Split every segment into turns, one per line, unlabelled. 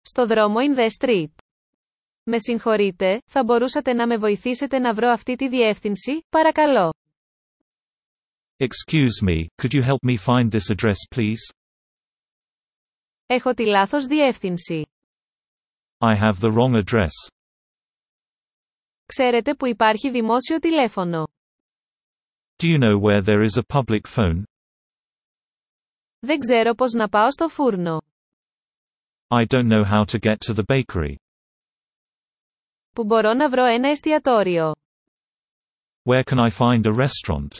Στο δρόμο in the street. Με συγχωρείτε, θα μπορούσατε να με βοηθήσετε να βρω αυτή τη διεύθυνση, παρακαλώ.
Excuse me, could you help me find this address please?
Έχω τη λάθος διεύθυνση.
I have the wrong address.
Ξέρετε που υπάρχει δημόσιο τηλέφωνο.
Do you know where there is a public phone?
Δεν ξέρω πώς να πάω στο φούρνο.
I don't know how to get to the bakery.
Που μπορώ να βρω ένα εστιατόριο.
Where can I find a restaurant?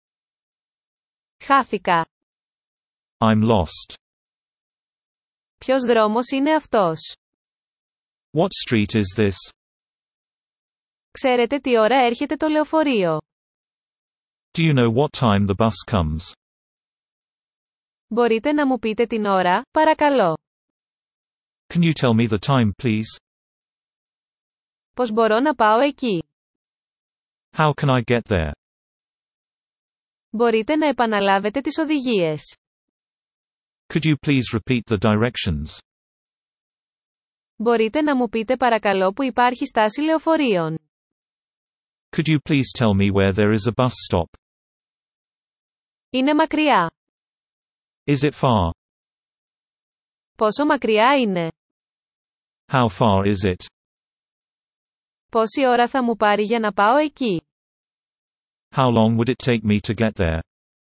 Χάθηκα.
I'm lost.
Ποιος δρόμος είναι αυτός?
What street is this?
Ξέρετε τι ώρα έρχεται το λεωφορείο?
Do you know what time the bus comes?
Μπορείτε να μου πείτε την ώρα, παρακαλώ.
Can you tell me the time please?
Πώς μπορώ να πάω εκεί?
How can I get there?
Μπορείτε να επαναλάβετε τις οδηγίες.
Could you please repeat the directions?
Μπορείτε να μου πείτε παρακαλώ που υπάρχει στάση λεωφορείων.
Could you please tell me where there is a bus stop?
Είναι μακριά.
Is it far?
Πόσο μακριά είναι?
How far is it?
Πόση ώρα θα μου πάρει για να πάω εκεί?
How long would it take me to get there?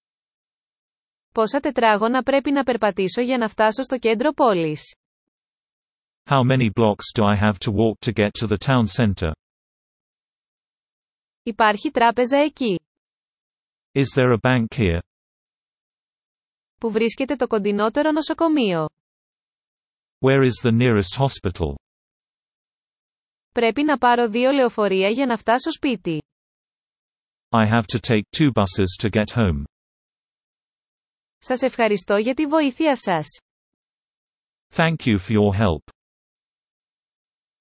Πόσα τετράγωνα πρέπει να περπατήσω για να φτάσω στο κέντρο πόλης?
How many blocks do I have to walk to get to the town center?
Υπάρχει τράπεζα εκεί?
Is there a bank here?
Που βρίσκεται το κοντινότερο νοσοκομείο?
Where is the nearest hospital?
Πρέπει να πάρω 2 λεωφορεία για να φτάσω σπίτι.
I have to take 2 buses to get home.
Σας ευχαριστώ για τη βοήθεια σας.
Thank you for your help.